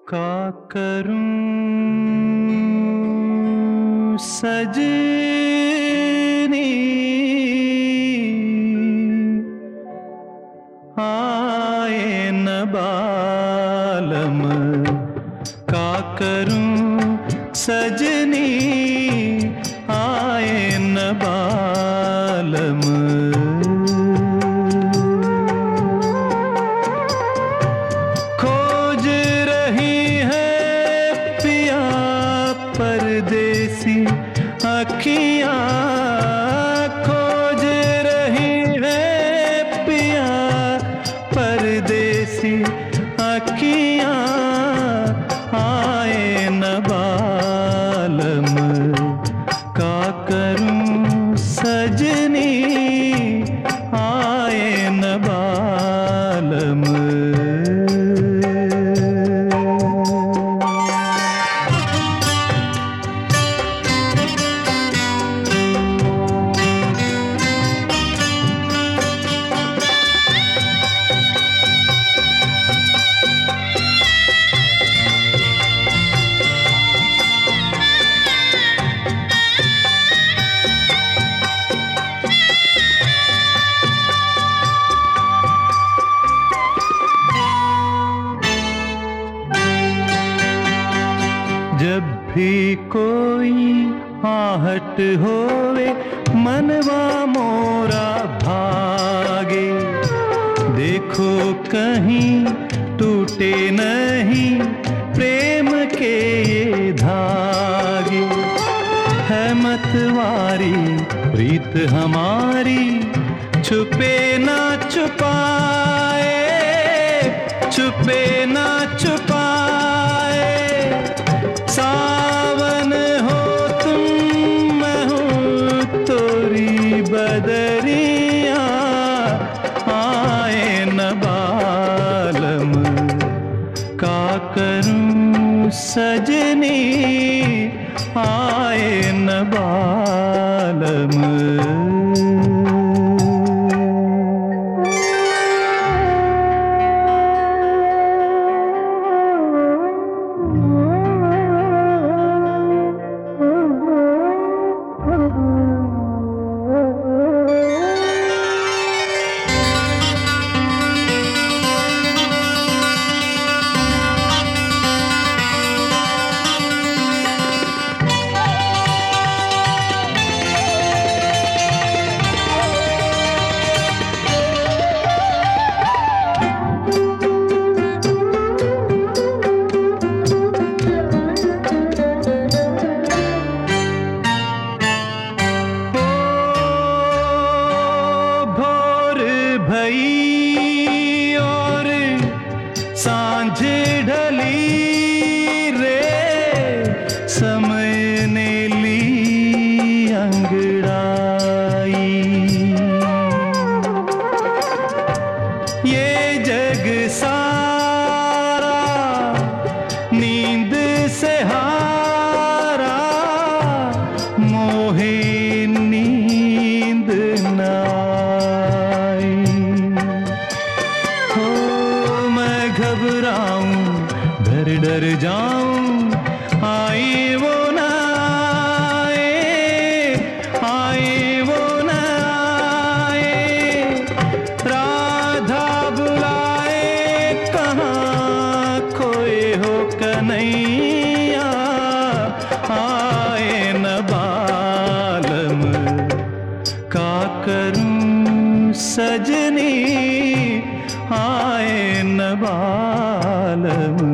का करूं सजनी आए न बालम का करूं सजनी आए न बालम खोज रही है पिया परदेसी अखियां खोज रही है पिया परदेसी अखियां आए न बालम का करूं सजनी आए न बालम जब भी कोई आहट होवे मनवा मोरा भागे देखो कहीं टूटे नहीं प्रेम के ये धागे है मतवारी प्रीत हमारी छुपे ना छुपाए छुपे ना छुपाए सावन हो तुम मैं हूँ तोरी बदरिया आए न बालम का करूं सजनी आए न बालम भई और सांझ ढली रे समय ने ली अंगड़ाई ये जग सारा नींद से हारा मोहे नींद ना घबराऊं डर डर जाऊं आई वो ना आए वो ना आए राधा बुलाए कहाँ खोए हो कन्हैया आए न बालम का करूं सजनी आए न बालम